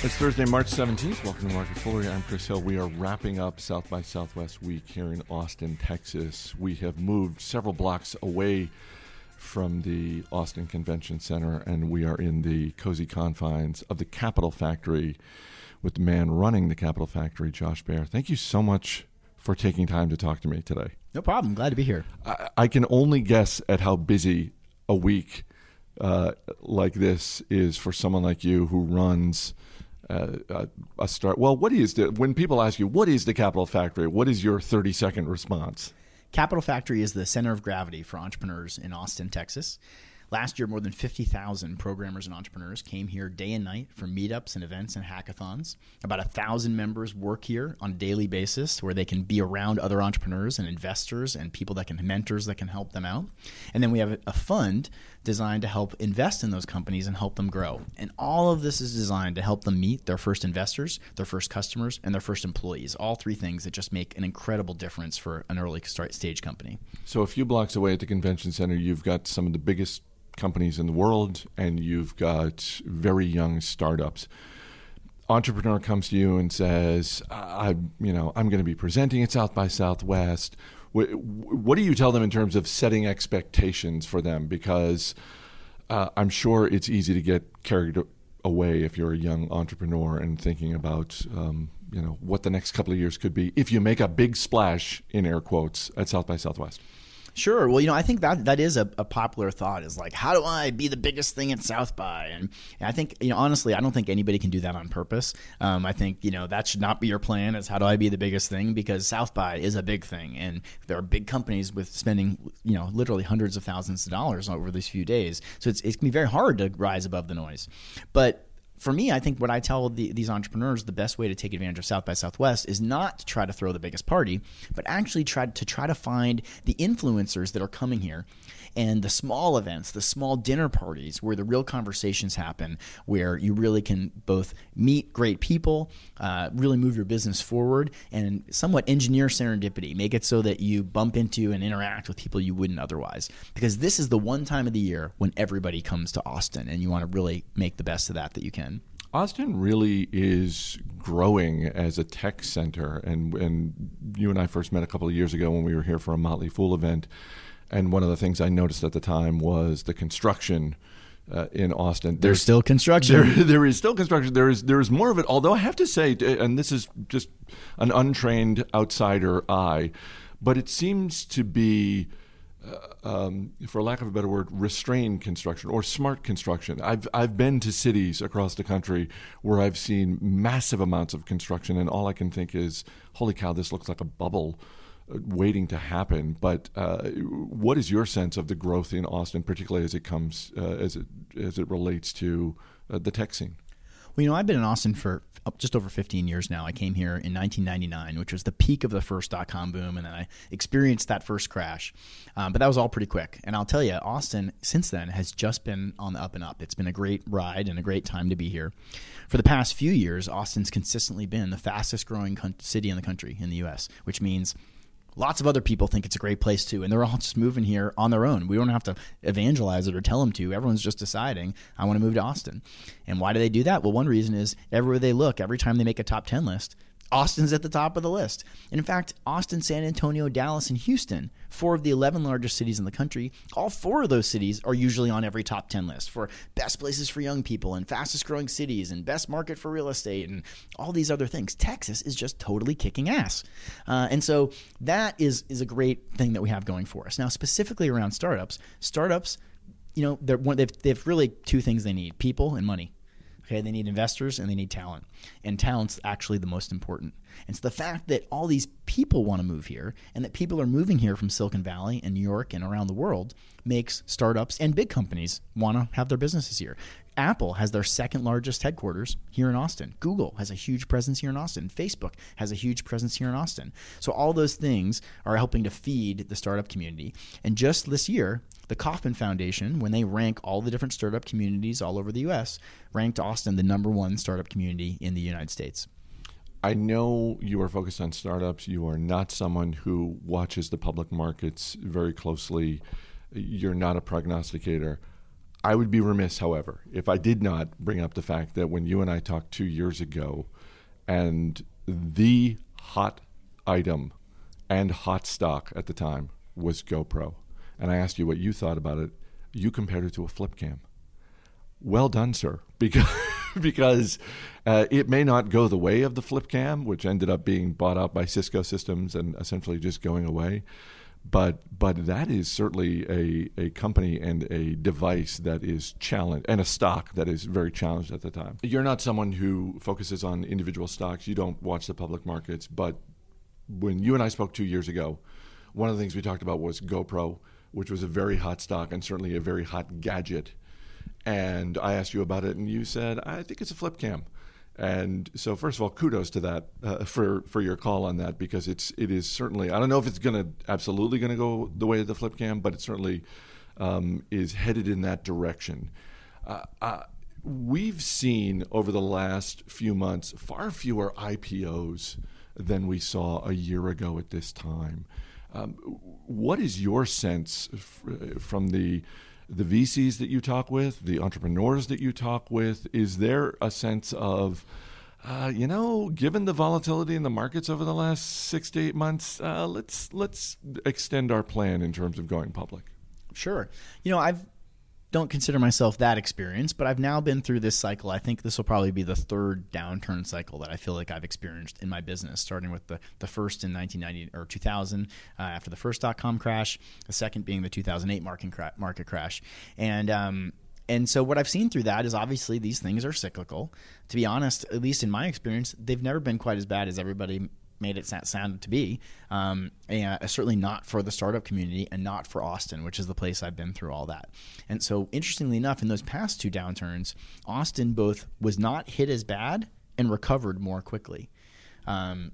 It's Thursday, March 17th. Welcome to Market Foolery. I'm Chris Hill. We are wrapping up South by Southwest week here in Austin, Texas. We have moved several blocks away from the Austin Convention Center, and we are in the cozy confines of the Capital Factory with the man running the Capital Factory, Josh Baer. Thank you so much for taking time to talk to me today. No problem. Glad to be here. I can only guess at how busy a week like this is for someone like you who runs a start. Well, when people ask you, what is the Capital Factory? What is your 30-second response? Capital Factory is the center of gravity for entrepreneurs in Austin, Texas. Last year, more than 50,000 programmers and entrepreneurs came here day and night for meetups and events and hackathons. About 1,000 members work here on a daily basis where they can be around other entrepreneurs and investors and mentors that can help them out. And then we have a fund designed to help invest in those companies and help them grow. And all of this is designed to help them meet their first investors, their first customers, and their first employees. All three things that just make an incredible difference for an early stage company. So a few blocks away at the convention center, you've got some of the biggest companies in the world, and you've got very young startups. Entrepreneur comes to you and says, I'm going to be presenting at South by Southwest. What do you tell them in terms of setting expectations for them? Because I'm sure it's easy to get carried away if you're a young entrepreneur and thinking about what the next couple of years could be if you make a big splash, in air quotes, at South by Southwest. Sure. Well, I think that is a popular thought, is like, how do I be the biggest thing at South by? And I think, honestly, I don't think anybody can do that on purpose. I think, that should not be your plan, is how do I be the biggest thing? Because South by is a big thing. And there are big companies with spending, literally hundreds of thousands of dollars over these few days. So it can be very hard to rise above the noise. But for me, I think what I tell these entrepreneurs, the best way to take advantage of South by Southwest is not to try to throw the biggest party, but actually try to find the influencers that are coming here and the small events, the small dinner parties where the real conversations happen, where you really can both meet great people, really move your business forward, and somewhat engineer serendipity, make it so that you bump into and interact with people you wouldn't otherwise. Because this is the one time of the year when everybody comes to Austin, and you want to really make the best of that you can. Austin really is growing as a tech center, and you and I first met a couple of years ago when we were here for a Motley Fool event, and one of the things I noticed at the time was the construction in Austin. There's still construction. There is still construction. There is more of it, although I have to say, and this is just an untrained outsider eye, but it seems to be, for lack of a better word, restrained construction or smart construction. I've been to cities across the country where I've seen massive amounts of construction, and all I can think is, holy cow, this looks like a bubble waiting to happen. But what is your sense of the growth in Austin, particularly as it comes as it relates to the tech scene? Well, I've been in Austin for just over 15 years now. I came here in 1999, which was the peak of the first dot-com boom, and then I experienced that first crash. But that was all pretty quick. And I'll tell you, Austin, since then, has just been on the up and up. It's been a great ride and a great time to be here. For the past few years, Austin's consistently been the fastest-growing city in the country, in the U.S., which means lots of other people think it's a great place too, and they're all just moving here on their own. We don't have to evangelize it or tell them to. Everyone's just deciding, I want to move to Austin. And why do they do that? Well, one reason is everywhere they look, every time they make a top 10 list, Austin's at the top of the list. And in fact, Austin, San Antonio, Dallas, and Houston, 4 of the 11 largest cities in the country, all 4 of those cities are usually on every top 10 list for best places for young people and fastest growing cities and best market for real estate and all these other things. Texas is just totally kicking ass. And so that is a great thing that we have going for us. Now, specifically around startups, they've really 2 things they need: people and money. Okay, they need investors and they need talent. And talent's actually the most important. And so the fact that all these people want to move here and that people are moving here from Silicon Valley and New York and around the world makes startups and big companies want to have their businesses here. Apple has their second largest headquarters here in Austin. Google has a huge presence here in Austin. Facebook has a huge presence here in Austin. So all those things are helping to feed the startup community. And just this year, the Kauffman Foundation, when they rank all the different startup communities all over the U.S., ranked Austin the #1 startup community in the United States. I know you are focused on startups. You are not someone who watches the public markets very closely. You're not a prognosticator. I would be remiss, however, if I did not bring up the fact that when you and I talked 2 years ago, and the hot item and hot stock at the time was GoPro, and I asked you what you thought about it, you compared it to a flip cam. Well done, sir, because it may not go the way of the flip cam, which ended up being bought out by Cisco Systems and essentially just going away. But that is certainly a company and a device that is challenged, and a stock that is very challenged at the time. You're not someone who focuses on individual stocks. You don't watch the public markets. But when you and I spoke 2 years ago, one of the things we talked about was GoPro, which was a very hot stock and certainly a very hot gadget. And I asked you about it, and you said, I think it's a flip cam. And so, first of all, kudos to that for your call on that, because it is certainly, I don't know if it's absolutely going to go the way of the flip cam, but it certainly is headed in that direction. We've seen over the last few months far fewer IPOs than we saw a year ago at this time. What is your sense from the VCs that you talk with, the entrepreneurs that you talk with? Is there a sense of, given the volatility in the markets over the last 6 to 8 months, let's extend our plan in terms of going public? Sure. I don't consider myself that experienced, but I've now been through this cycle. I think this will probably be the third downturn cycle that I feel like I've experienced in my business, starting with the first in 1990 or 2000 after the first .com crash, the second being the 2008 market crash. And so what I've seen through that is obviously these things are cyclical. To be honest, at least in my experience, they've never been quite as bad as everybody made it sound to be, and certainly not for the startup community and not for Austin, which is the place I've been through all that. And so interestingly enough, in those past two downturns, Austin both was not hit as bad and recovered more quickly. And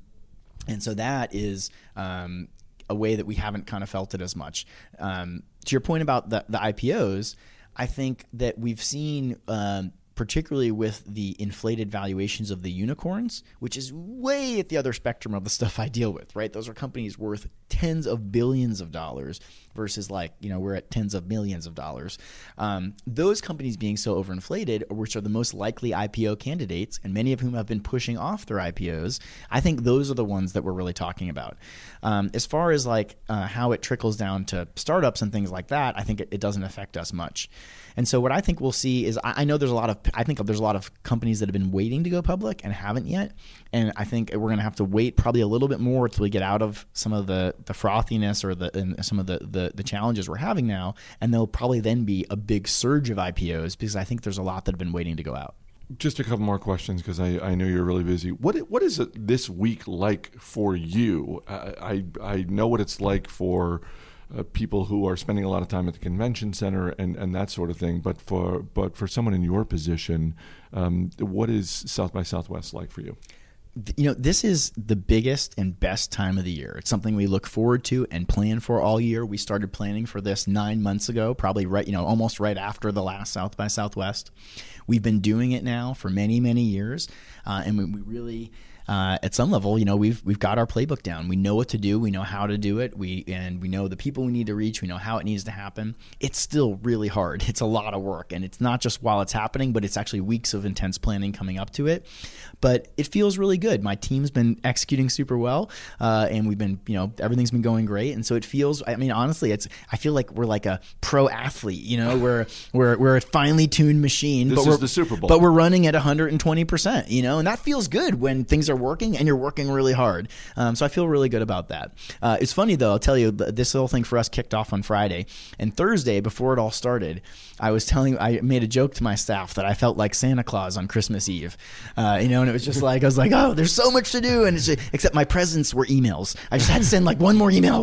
so that is a way that we haven't kind of felt it as much. To your point about the IPOs, I think that we've seen particularly with the inflated valuations of the unicorns, which is way at the other spectrum of the stuff I deal with, right? Those are companies worth tens of billions of dollars versus we're at tens of millions of dollars. Those companies being so overinflated, which are the most likely IPO candidates, and many of whom have been pushing off their IPOs, I think those are the ones that we're really talking about. As far as how it trickles down to startups and things like that, I think it doesn't affect us much. And so what I think we'll see is I think there's a lot of companies that have been waiting to go public and haven't yet. And I think we're going to have to wait probably a little bit more until we get out of some of the frothiness or some of the challenges we're having now. And there'll probably then be a big surge of IPOs because I think there's a lot that have been waiting to go out. Just a couple more questions because I know you're really busy. What is it this week like for you? I know what it's like for people who are spending a lot of time at the convention center and that sort of thing. But for someone in your position, what is South by Southwest like for you? This is the biggest and best time of the year. It's something we look forward to and plan for all year. We started planning for this 9 months ago, probably almost right after the last South by Southwest. We've been doing it now for many, many years, and we really. At some level, we've got our playbook down. We know what to do. We know how to do it. We know the people we need to reach. We know how it needs to happen. It's still really hard. It's a lot of work, and it's not just while it's happening, but it's actually weeks of intense planning coming up to it. But it feels really good. My team's been executing super well, and we've been, everything's been going great. And so it feels. I mean, honestly, I feel like we're like a pro athlete. We're a finely tuned machine. This is the Super Bowl, but we're running at 120%. And that feels good when things are working and you're working really hard. So I feel really good about that. It's funny though, I'll tell you, this whole thing for us kicked off on Friday, and Thursday before it all started, I made a joke to my staff that I felt like Santa Claus on Christmas Eve, and it was just like, I was like, oh, there's so much to do. And except my presents were emails. I just had to send one more email.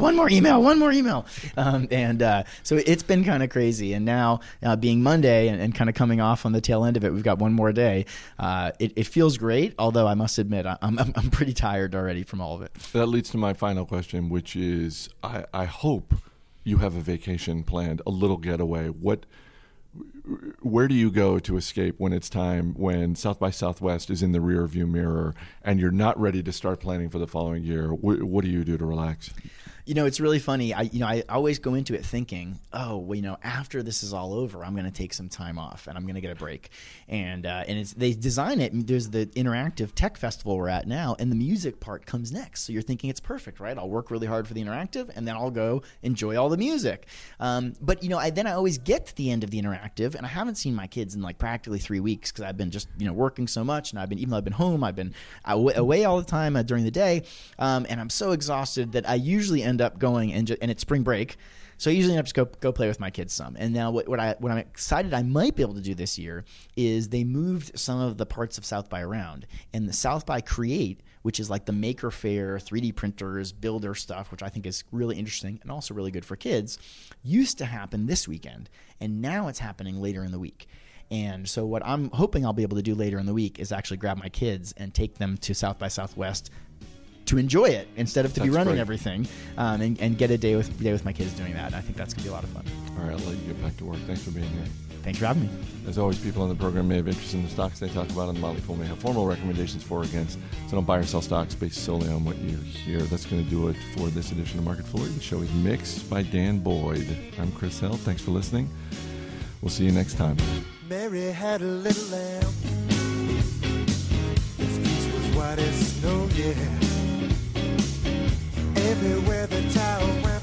So it's been kind of crazy. And now being Monday and kind of coming off on the tail end of it, we've got one more day. It feels great. Although I must admit, I'm pretty tired already from all of it. That leads to my final question, which is, I hope you have a vacation planned, a little getaway. Where do you go to escape when it's time, when South by Southwest is in the rearview mirror and you're not ready to start planning for the following year? What do you do to relax? It's really funny. I always go into it thinking, oh, well, after this is all over, I'm going to take some time off and I'm going to get a break. And they design it. There's the interactive tech festival we're at now, and the music part comes next. So you're thinking it's perfect, right? I'll work really hard for the interactive, and then I'll go enjoy all the music. But I always get to the end of the interactive, and I haven't seen my kids in like practically 3 weeks because I've been just working so much, and even though I've been home, I've been away all the time during the day, and I'm so exhausted that I usually end up going and it's spring break. So I usually end up go play with my kids some. And now what I'm excited I might be able to do this year is they moved some of the parts of South by around. And the South by Create, which is like the Maker Faire, 3D printers, builder stuff, which I think is really interesting and also really good for kids, used to happen this weekend. And now it's happening later in the week. And so what I'm hoping I'll be able to do later in the week is actually grab my kids and take them to South by Southwest to enjoy it instead of to be running everything, and get a day with my kids doing that. And I think that's going to be a lot of fun. All right, I'll let you get back to work. Thanks for being here. Thanks for having me. As always, people on the program may have interest in the stocks they talk about on the Motley Fool, may have formal recommendations for or against. So don't buy or sell stocks based solely on what you hear. That's going to do it for this edition of Market Foolery. The show is mixed by Dan Boyd. I'm Chris Held. Thanks for listening. We'll see you next time. Mary had a little lamb. His fleece was white as snow, yeah. Everywhere the child went,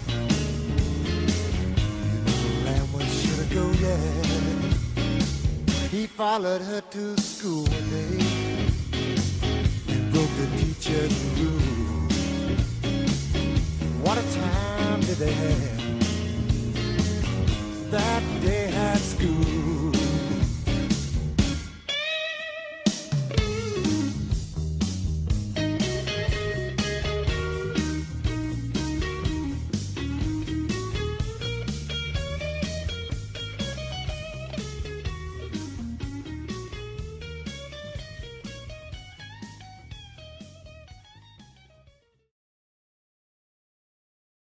the lamb was sure to go, yeah. He followed her to school one day and broke the teacher's rule. What a time did they have that day at school.